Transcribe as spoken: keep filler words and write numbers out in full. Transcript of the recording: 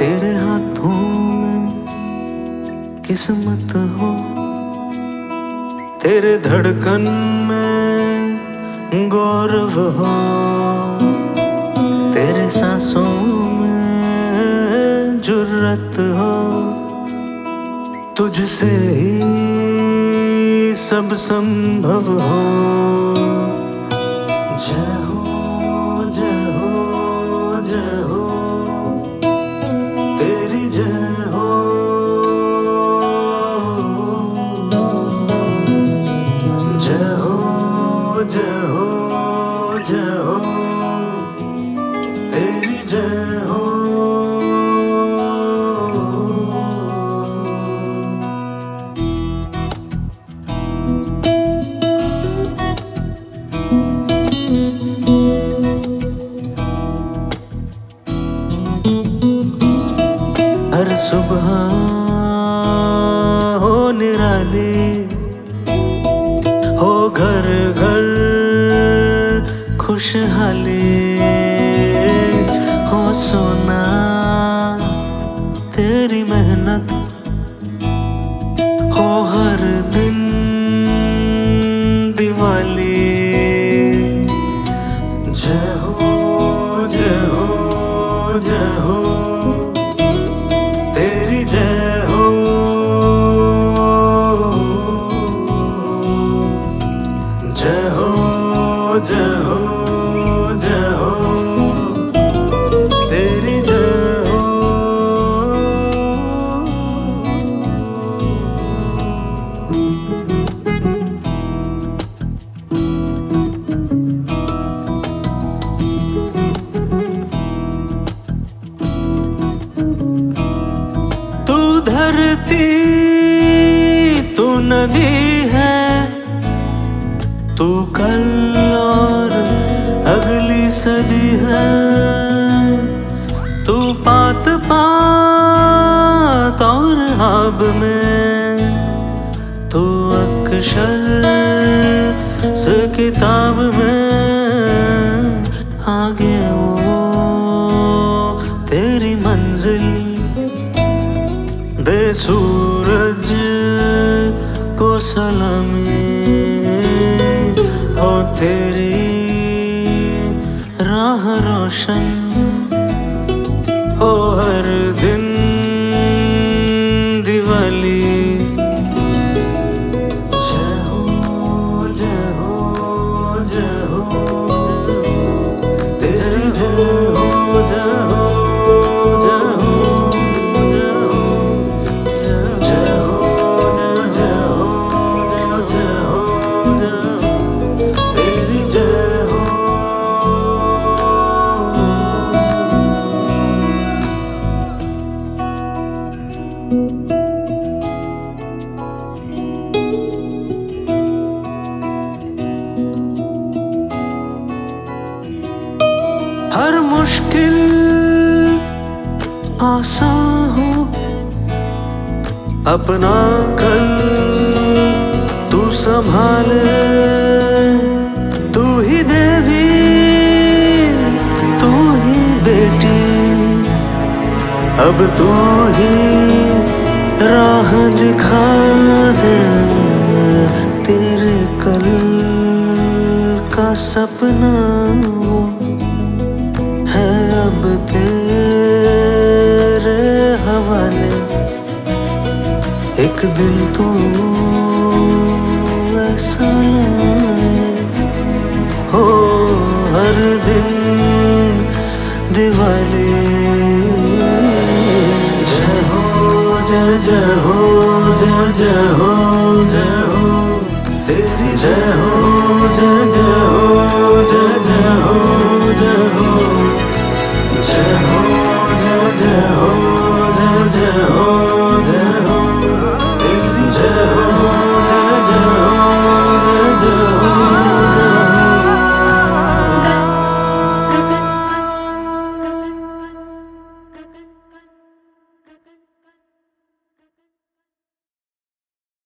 तेरे हाथों में किस्मत हो, तेरे धड़कन में गौरव हो, तेरे सांसों में जुर्रत हो, तुझसे ही सब संभव हो। जय हो जय हो जय हो, तेरी जय हो। जय हो जय हो जय हो, तेरी जय हो। हर सुबह हो निराली, हो घर घर खुशहाली, हो सोना तेरी मेहनत, हो हर दिन दिवाली। जय हो जय हो जय हो, तेरी जय हो। जय हो जय हो जय हो, तेरी जय हो। तू धरती तू नदी है, तू कल और अगली सदी है, तू पात पात और आब में, तू अक्षर से किताब में, आगे वो तेरी मंजिल, दे सूरज को सलामी, हो तेरी राह रोशन, हो हर दिन दिवाली। जय हो जय हो जय हो, तेरी जय हो। जय हो जय हो जय हो, जय हो जय हो जय हो जय हो, तेरी जय हो। हर मुश्किल आसान हो, अपना कल तू संभाले, तू ही देवी तू ही बेटी, अब तू ही राह दिखा दे, तेरे कल का सपना वो है अब तेरे हवाले। एक दिन तू ऐसा लाए, हो हर दिन दिवाली। जय हो जय जय हो जय जय हो जय हो, तेरी जय हो। जय जय हो जय जय हो जय हो, जय हो जय जय हो।